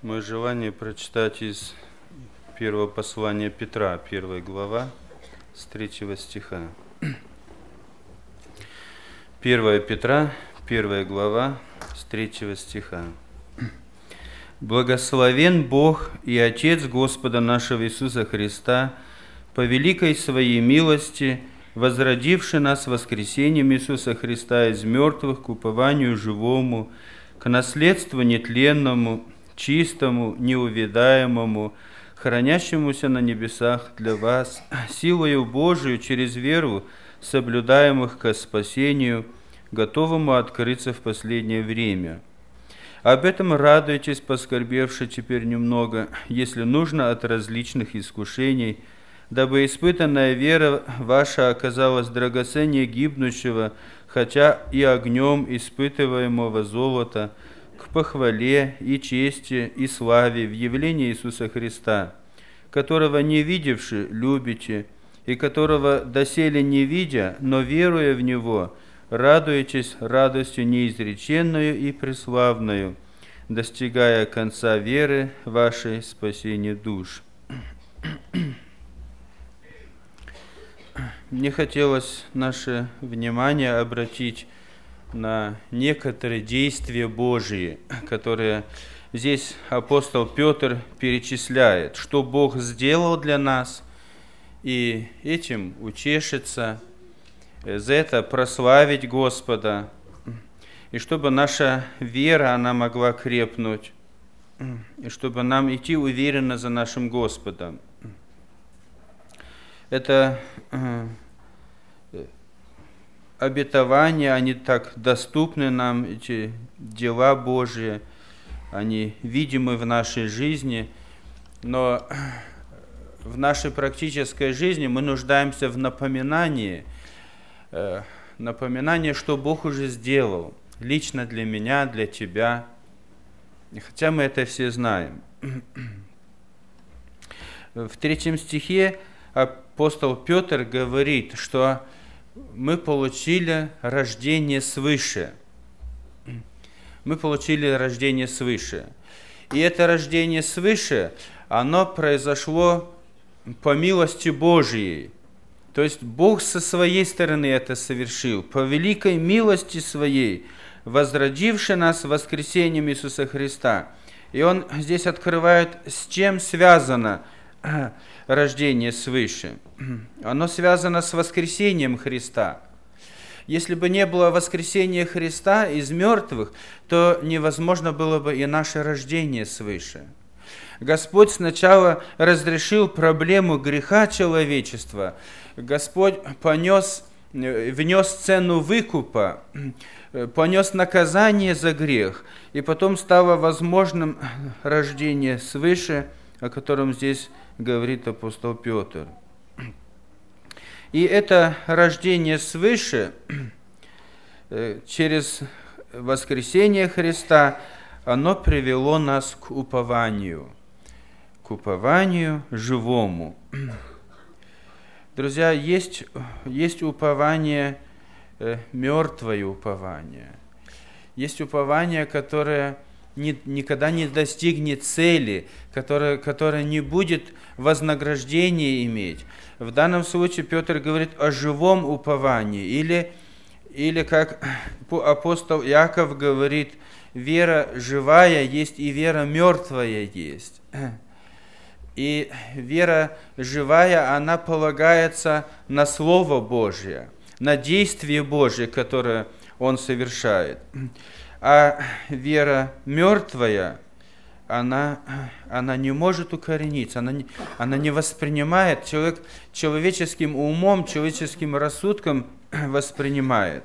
Мое желание прочитать из первого послания Петра, 1 глава, с 3 стиха. 1 Петра, 1 глава, с 3 стиха. «Благословен Бог и Отец Господа нашего Иисуса Христа, по великой Своей милости, возродивший нас воскресением Иисуса Христа из мертвых к упованию живому, к наследству нетленному, чистому, неувядаемому, хранящемуся на небесах для вас, силою Божию через веру, соблюдаемых ко спасению, готовому открыться в последнее время. Об этом радуйтесь, поскорбевши теперь немного, если нужно, от различных искушений, дабы испытанная вера ваша оказалась драгоценнее гибнущего, хотя и огнем испытываемого золота, к похвале и чести и славе в явлении Иисуса Христа, которого не видевши любите, и которого доселе не видя, но веруя в Него, радуетесь радостью неизреченную и преславную, достигая конца веры вашей, спасения душ». Мне хотелось наше внимание обратить на некоторые действия Божьи, которые здесь апостол Петр перечисляет, что Бог сделал для нас, и этим утешиться, за это прославить Господа, и чтобы наша вера, она могла крепнуть, и чтобы нам идти уверенно за нашим Господом. Это обетования, они так доступны нам, эти дела Божьи, они видимы в нашей жизни, но в нашей практической жизни мы нуждаемся в напоминании, что Бог уже сделал, лично для меня, для тебя, хотя мы это все знаем. В 3 стихе апостол Петр говорит, что мы получили рождение свыше. Мы получили рождение свыше. И это рождение свыше, оно произошло по милости Божьей. То есть Бог со своей стороны это совершил, по великой милости Своей, возродивший нас воскресением Иисуса Христа. И он здесь открывает, с чем связано рождение свыше. Оно связано с воскресением Христа. Если бы не было воскресения Христа из мертвых, то невозможно было бы и наше рождение свыше. Господь сначала разрешил проблему греха человечества. Господь внес цену выкупа, понес наказание за грех, и потом стало возможным рождение свыше, о котором здесь говорит апостол Петр. И это рождение свыше через воскресение Христа, оно привело нас к упованию живому. Друзья, есть упование, мертвое упование. Есть упование, которое никогда не достигнет цели, которое не будет вознаграждения иметь. В данном случае Петр говорит о живом уповании, или как апостол Иаков говорит, вера живая есть и вера мертвая есть. И вера живая, она полагается на Слово Божье, на действие Божье, которое Он совершает. А вера мертвая, она не может укорениться, она не воспринимает, человек человеческим умом, человеческим рассудком воспринимает.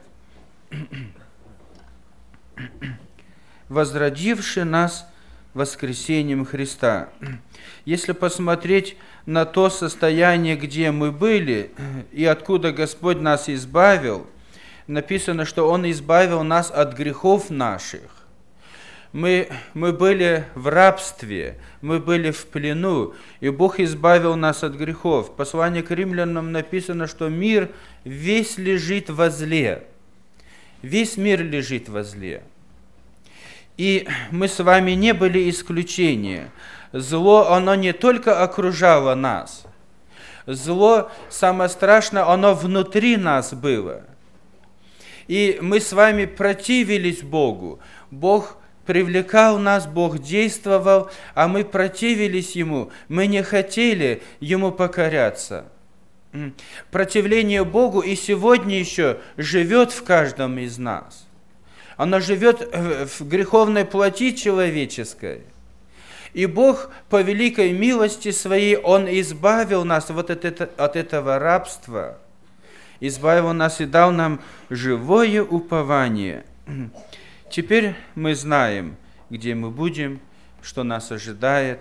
Возродивший нас воскресением Христа. Если посмотреть на то состояние, где мы были, и откуда Господь нас избавил, написано, что Он избавил нас от грехов наших. Мы были в рабстве, мы были в плену, и Бог избавил нас от грехов. В послании к римлянам написано, что мир весь лежит во зле. Весь мир лежит во зле. И мы с вами не были исключением. Зло, оно не только окружало нас. Зло, самое страшное, оно внутри нас было. И мы с вами противились Богу. Бог привлекал нас, Бог действовал, а мы противились Ему. Мы не хотели Ему покоряться. Противление Богу и сегодня еще живет в каждом из нас. Оно живет в греховной плоти человеческой. И Бог по великой милости Своей, Он избавил нас вот от этого рабства, избавил нас и дал нам живое упование. Теперь мы знаем, где мы будем, что нас ожидает.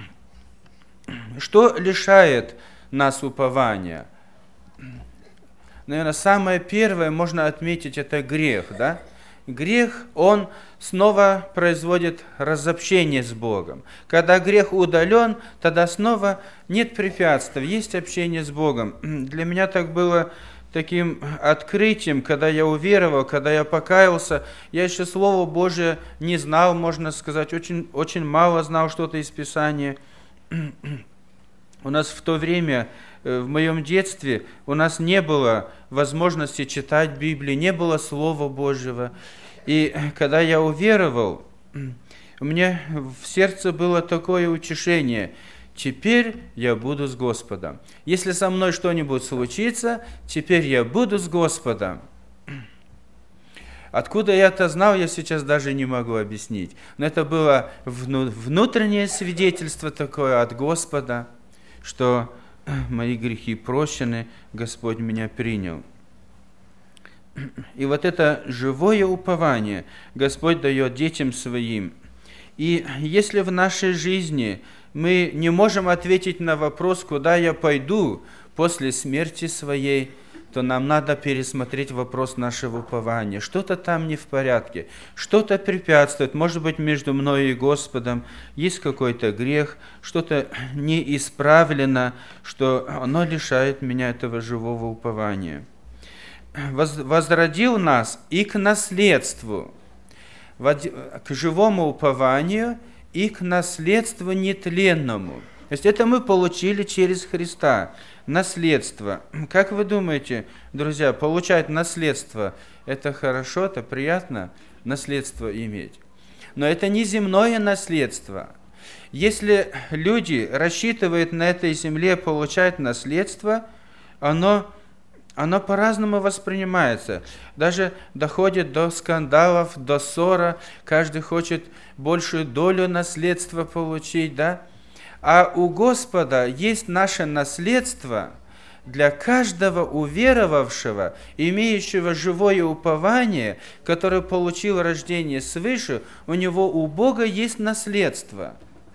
Что лишает нас упования? Наверное, самое первое можно отметить, это грех, да? Грех, он снова производит разобщение с Богом. Когда грех удален, тогда снова нет препятствий, есть общение с Богом. Для меня так было таким открытием, когда я уверовал, когда я покаялся. Я еще Слово Божие не знал, можно сказать, очень мало знал что-то из Писания. У нас в то время, в моем детстве, у нас не было возможности читать Библию, не было Слова Божьего. И когда я уверовал, у меня в сердце было такое утешение: теперь я буду с Господом. Если со мной что-нибудь случится, теперь я буду с Господом. Откуда я это знал, я сейчас даже не могу объяснить. Но это было внутреннее свидетельство такое от Господа, что мои грехи прощены, Господь меня принял. И вот это живое упование Господь дает детям Своим. И если в нашей жизни мы не можем ответить на вопрос, куда я пойду после смерти своей, то нам надо пересмотреть вопрос нашего упования. Что-то там не в порядке, что-то препятствует, может быть, между мной и Господом есть какой-то грех, что-то не исправлено, что оно лишает меня этого живого упования. Возродил нас и к наследству, к живому упованию и к наследству нетленному. То есть это мы получили через Христа. Наследство. Как вы думаете, друзья, получать наследство – это хорошо, это приятно, наследство иметь? Но это не земное наследство. Если люди рассчитывают на этой земле получать наследство, оно по-разному воспринимается. Даже доходит до скандалов, до ссора. Каждый хочет большую долю наследства получить, да? А у Господа есть наше наследство для каждого уверовавшего, имеющего живое упование, который получил рождение свыше, у него, у Бога есть наследство.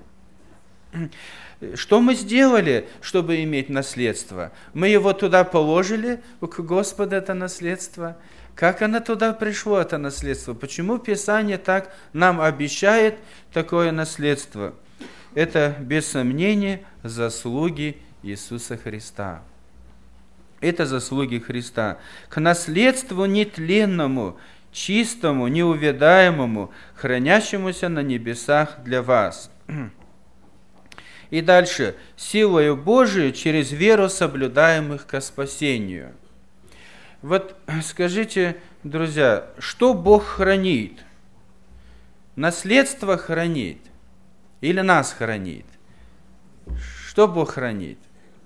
Что мы сделали, чтобы иметь наследство? Мы его туда положили, к Господу это наследство. Как оно туда пришло, это наследство? Почему Писание так нам обещает такое наследство? Это, без сомнения, заслуги Иисуса Христа. Это заслуги Христа. К наследству нетленному, чистому, неувядаемому, хранящемуся на небесах для вас. И дальше. Силою Божией через веру соблюдаемых ко спасению. Вот скажите, друзья, что Бог хранит? Наследство хранит или нас хранит? Что Бог хранит?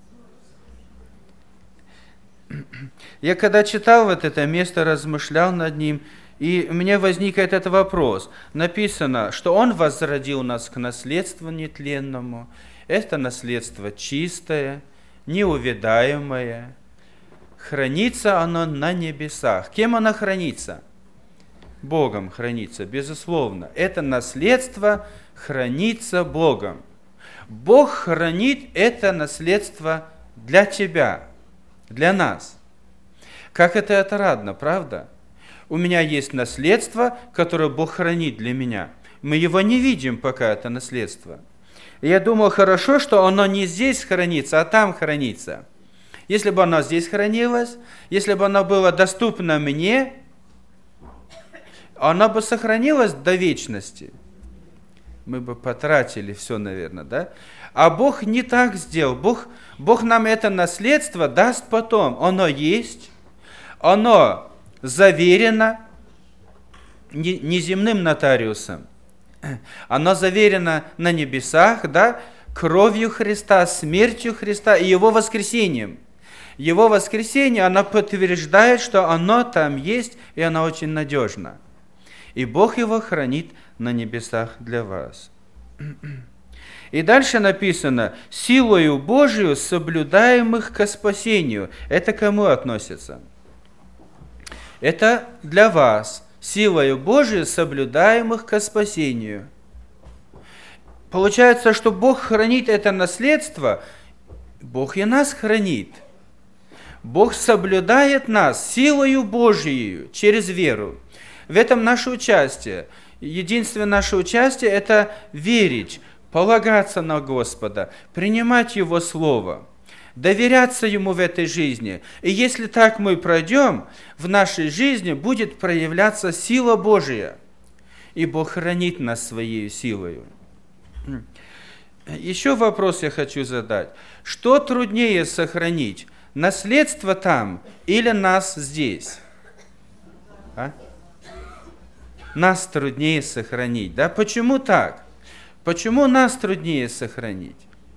Я когда читал вот это место, размышлял над ним, и мне возник этот вопрос. Написано, что Он возродил нас к наследству нетленному. Это наследство чистое, неувядаемое. Хранится оно на небесах. Кем оно хранится? Богом хранится, безусловно. Это наследство хранится Богом. Бог хранит это наследство для тебя, для нас. Как это отрадно, правда? У меня есть наследство, которое Бог хранит для меня. Мы его не видим пока, это наследство. И я думал, хорошо, что оно не здесь хранится, а там хранится. Если бы оно здесь хранилось, если бы оно было доступно мне, она бы сохранилась до вечности. Мы бы потратили все, наверное, да? А Бог не так сделал. Бог нам это наследство даст потом. Оно есть, оно заверено неземным нотариусом. Оно заверено на небесах, да, кровью Христа, смертью Христа и Его воскресением. Его воскресение, оно подтверждает, что оно там есть, и оно очень надежно. И Бог его хранит на небесах для вас. И дальше написано: «Силою Божию соблюдаемых ко спасению». Это к кому относится? Это для вас. Силою Божию соблюдаемых ко спасению. Получается, что Бог хранит это наследство, Бог и нас хранит. Бог соблюдает нас силою Божией через веру. В этом наше участие. Единственное наше участие – это верить, полагаться на Господа, принимать Его Слово, доверяться Ему в этой жизни. И если так мы пройдем, в нашей жизни будет проявляться сила Божия. И Бог хранит нас Своей силою. Еще вопрос я хочу задать. Что труднее сохранить? Наследство там или нас здесь? Нас труднее сохранить. Да? Почему так? Почему нас труднее сохранить?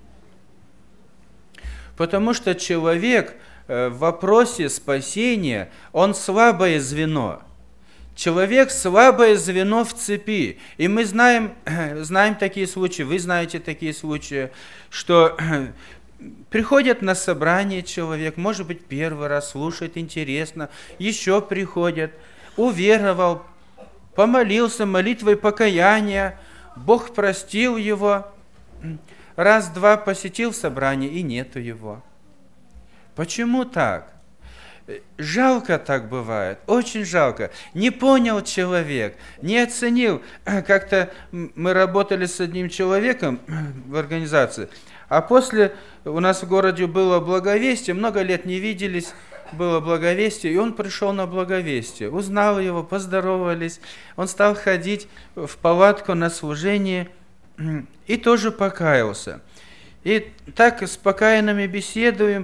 Потому что человек в вопросе спасения, он слабое звено. Человек слабое звено в цепи. И мы знаем такие случаи, вы знаете такие случаи, что приходят на собрание человек, может быть, первый раз слушает, интересно, еще приходят, уверовал, помолился молитвой покаяния, Бог простил его, раз-два посетил собрание, и нету его. Почему так? Жалко так бывает, очень жалко. Не понял человек, не оценил. Как-то мы работали с одним человеком в организации, а после у нас в городе было благовестие, много лет не виделись, было благовестие, и он пришел на благовестие, узнал его, поздоровались, он стал ходить в палатку на служение и тоже покаялся. И так с покаянными беседуем,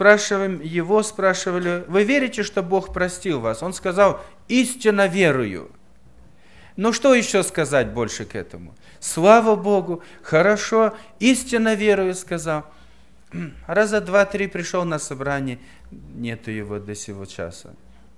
спрашивали, вы верите, что Бог простил вас? Он сказал: истинно верую. Ну что еще сказать больше к этому? Слава Богу, хорошо, истинно верую, сказал. Раза два-три пришел на собрание, нету его до сего часа.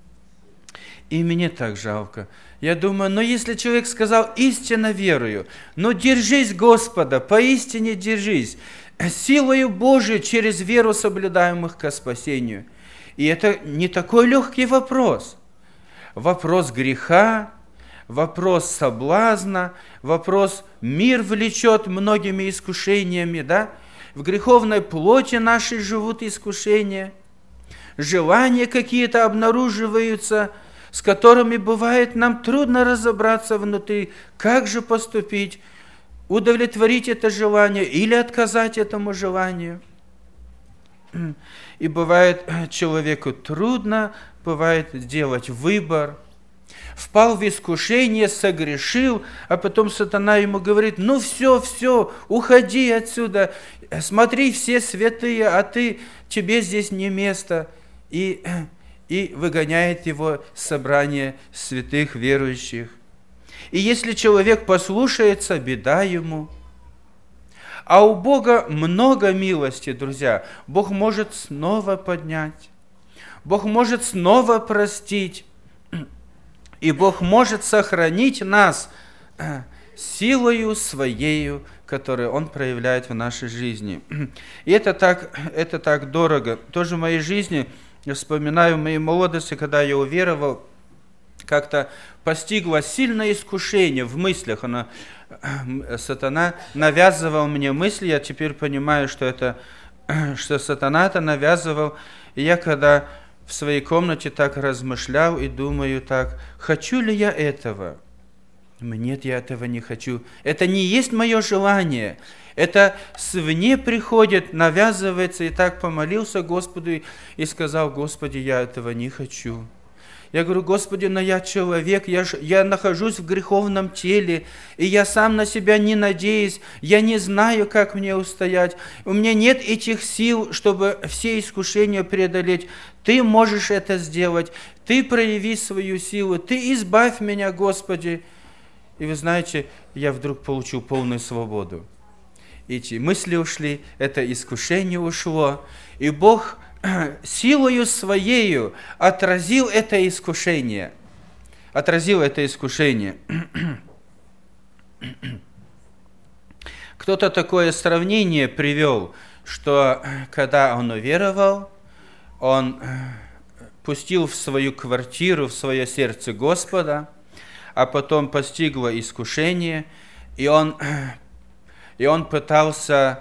И мне так жалко. Я думаю, если человек сказал истинно верую, держись Господа, поистине держись, силою Божией через веру соблюдаемых ко спасению. И это не такой легкий вопрос. Вопрос греха, вопрос соблазна, вопрос мир влечет многими искушениями, да? В греховной плоти нашей живут искушения, желания какие-то обнаруживаются, с которыми бывает нам трудно разобраться внутри, как же поступить, удовлетворить это желание или отказать этому желанию. И бывает человеку трудно, бывает делать выбор. Впал в искушение, согрешил, а потом сатана ему говорит: все, уходи отсюда, смотри, все святые, а тебе здесь не место. И выгоняет его с собрания святых верующих. И если человек послушается, беда ему. А у Бога много милости, друзья. Бог может снова поднять. Бог может снова простить. И Бог может сохранить нас силою Своею, которую Он проявляет в нашей жизни. И это так дорого. Тоже в моей жизни, я вспоминаю в моей молодости, когда я уверовал, как-то постигло сильное искушение в мыслях. Сатана навязывал мне мысли, я теперь понимаю, что сатана это навязывал. И я когда в своей комнате так размышлял и думаю так: хочу ли я этого? Нет, я этого не хочу. Это не есть мое желание. Это свне приходит, навязывается. И так помолился Господу и сказал: Господи, я этого не хочу. Я говорю: Господи, но я человек, я нахожусь в греховном теле, и я сам на себя не надеюсь, я не знаю, как мне устоять. У меня нет этих сил, чтобы все искушения преодолеть. Ты можешь это сделать, Ты прояви свою силу, Ты избавь меня, Господи. И вы знаете, я вдруг получил полную свободу. Эти мысли ушли, это искушение ушло, и Бог силою Своею отразил это искушение. Отразил это искушение. Кто-то такое сравнение привел, что когда он уверовал, он пустил в свою квартиру, в свое сердце Господа, а потом постигло искушение, и он пытался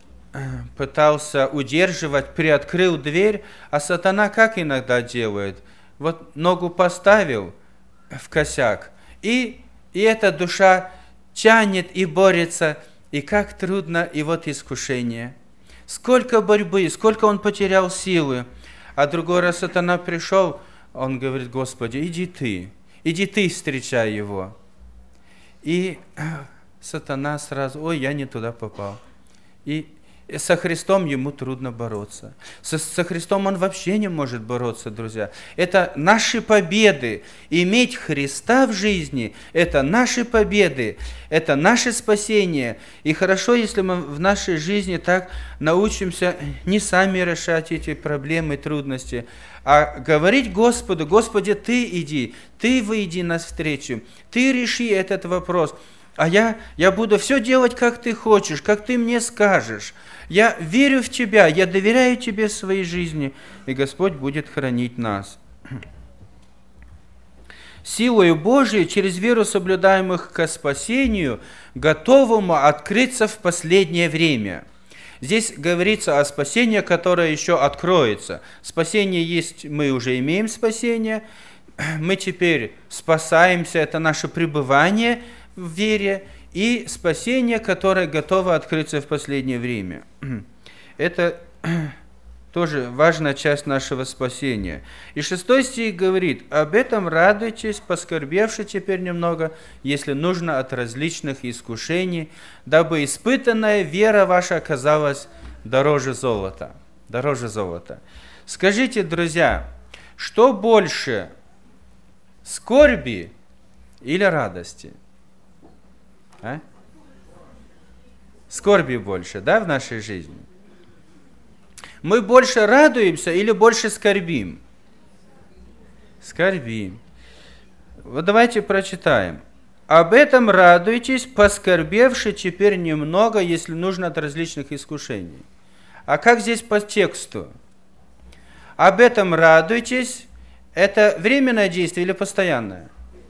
удерживать, приоткрыл дверь, а сатана как иногда делает? Вот ногу поставил в косяк, и эта душа тянет и борется, и как трудно, и вот искушение. Сколько борьбы, сколько он потерял силы. А другой раз сатана пришел, он говорит: Господи, иди ты встречай его. И сатана сразу: ой, я не туда попал. И со Христом ему трудно бороться. Со Христом он вообще не может бороться, друзья. Это наши победы. Иметь Христа в жизни – это наши победы, это наше спасение. И хорошо, если мы в нашей жизни так научимся не сами решать эти проблемы, трудности, а говорить Господу: Господи, Ты иди, Ты выйди навстречу, Ты реши этот вопрос. А я буду все делать, как Ты хочешь, как Ты мне скажешь. Я верю в Тебя, я доверяю Тебе в своей жизни, и Господь будет хранить нас. Силою Божией, через веру соблюдаемых ко спасению, готовому открыться в последнее время. Здесь говорится о спасении, которое еще откроется. Спасение есть, мы уже имеем спасение, мы теперь спасаемся, это наше пребывание в вере, и спасение, которое готово открыться в последнее время. Это тоже важная часть нашего спасения. И 6 стих говорит: об этом радуйтесь, поскорбевши теперь немного, если нужно, от различных искушений, дабы испытанная вера ваша оказалась дороже золота. Дороже золота. Скажите, друзья, что больше, скорби или радости? А? Скорби больше, да, в нашей жизни? Мы больше радуемся или больше скорбим? Скорбим. Вот давайте прочитаем. Об этом радуйтесь, поскорбевши теперь немного, если нужно, от различных искушений. А как здесь по тексту? Об этом радуйтесь, это временное действие или постоянное?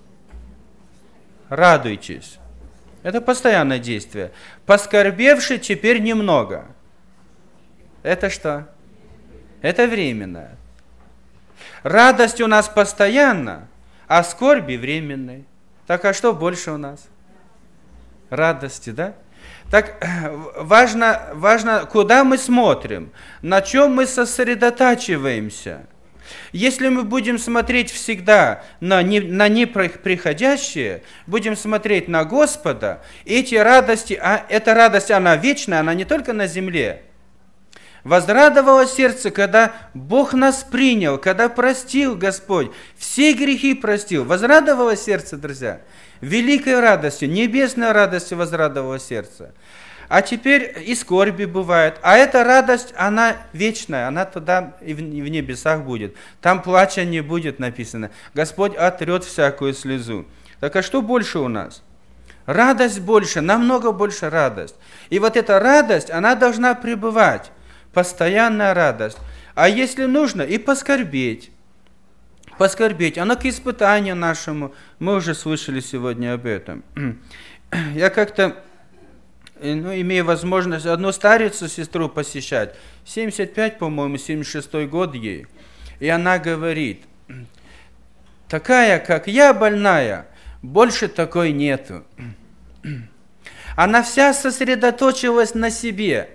Радуйтесь. Это постоянное действие. Поскорбевши теперь немного. Это что? Это временное. Радость у нас постоянна, а скорби временные. Так а что больше у нас? Радости, да? Так важно, куда мы смотрим, на чем мы сосредотачиваемся. Если мы будем смотреть всегда на неприходящее, будем смотреть на Господа, эти радости, эта радость, она вечная, она не только на земле. Возрадовало сердце, когда Бог нас принял, когда простил Господь, все грехи простил. Возрадовало сердце, друзья, великой радостью, небесной радостью возрадовало сердце. А теперь и скорби бывает. А эта радость, она вечная, она туда и в небесах будет. Там плача не будет написано. Господь отрет всякую слезу. Так а что больше у нас? Радость больше, намного больше радость. И вот эта радость, она должна пребывать. Постоянная радость. А если нужно, и поскорбеть. Поскорбеть. Оно к испытанию нашему. Мы уже слышали сегодня об этом. Я как-то имею возможность одну старицу, сестру посещать. 75, по-моему, 76 год ей. И она говорит: такая, как я, больная, больше такой нету. Она вся сосредоточилась на себе.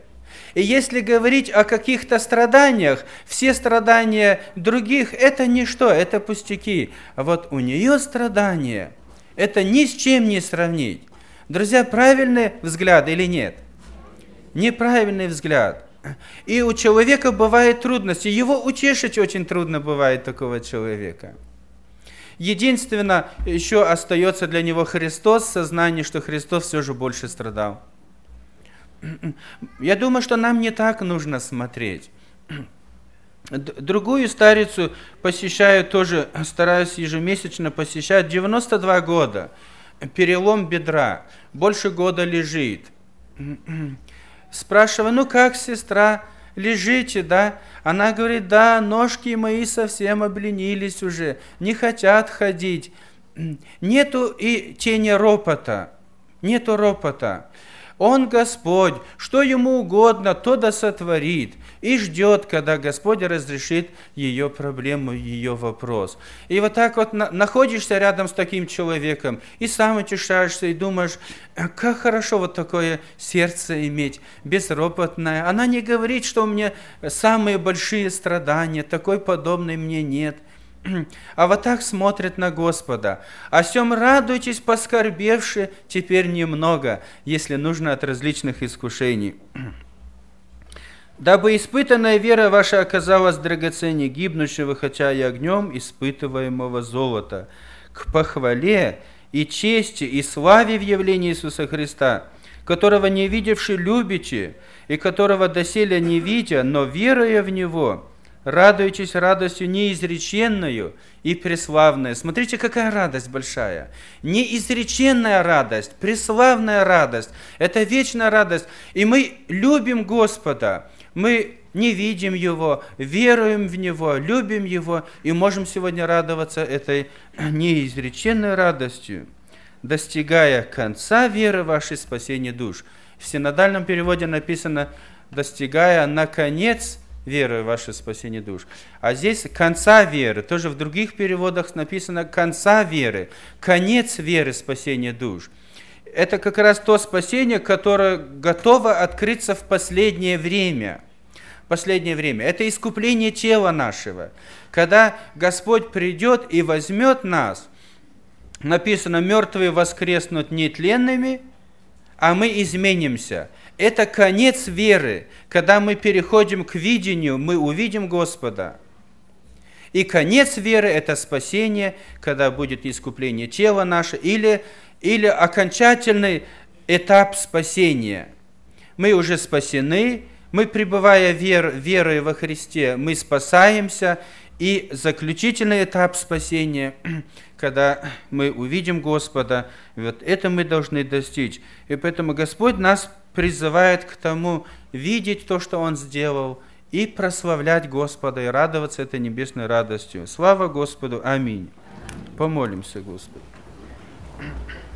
И если говорить о каких-то страданиях, все страдания других – это ничто, это пустяки. А вот у нее страдания – это ни с чем не сравнить. Друзья, правильный взгляд или нет? Неправильный взгляд. И у человека бывают трудности. Его утешить очень трудно бывает, такого человека. Единственно, еще остается для него Христос, сознание, что Христос все же больше страдал. Я думаю, что нам не так нужно смотреть. Другую старицу посещаю тоже, стараюсь ежемесячно посещать, 92 года, перелом бедра, больше года лежит. Спрашиваю, ну как, сестра, лежите, да? Она говорит, да, ножки мои совсем обленились уже, не хотят ходить. Нету и тени ропота, нету ропота. Он Господь, что Ему угодно, то да сотворит. И ждет, когда Господь разрешит ее проблему, ее вопрос. И вот так вот находишься рядом с таким человеком, и сам утешаешься, и думаешь, как хорошо вот такое сердце иметь, безропотное. Она не говорит, что у меня самые большие страдания, такой подобной мне нет. А вот так смотрит на Господа. О сем радуйтесь, поскорбевши, теперь немного, если нужно от различных искушений. Дабы испытанная вера ваша оказалась драгоценнее гибнущего, хотя и огнем испытываемого золота, к похвале и чести и славе в явлении Иисуса Христа, которого не видевши любите, и которого доселе не видя, но веруя в Него, радуйтесь радостью неизреченную и преславную. Смотрите, какая радость большая. Неизреченная радость, преславная радость. Это вечная радость. И мы любим Господа. Мы не видим Его, веруем в Него, любим Его и можем сегодня радоваться этой неизреченной радостью, достигая конца веры вашей спасения душ. В синодальном переводе написано «достигая наконец веры ваше спасение душ». А здесь конца веры, тоже в других переводах написано конца веры, конец веры спасения душ. Это как раз то спасение, которое готово открыться в последнее время. Последнее время. Это искупление тела нашего. Когда Господь придет и возьмет нас, написано, мертвые воскреснут нетленными, а мы изменимся. Это конец веры. Когда мы переходим к видению, мы увидим Господа. И конец веры – это спасение, когда будет искупление тела наше, или окончательный этап спасения. Мы уже спасены, мы, пребывая верой во Христе, мы спасаемся, и заключительный этап спасения, когда мы увидим Господа, вот это мы должны достичь. И поэтому Господь нас призывает к тому видеть то, что Он сделал, и прославлять Господа, и радоваться этой небесной радостью. Слава Господу! Аминь. Помолимся Господу.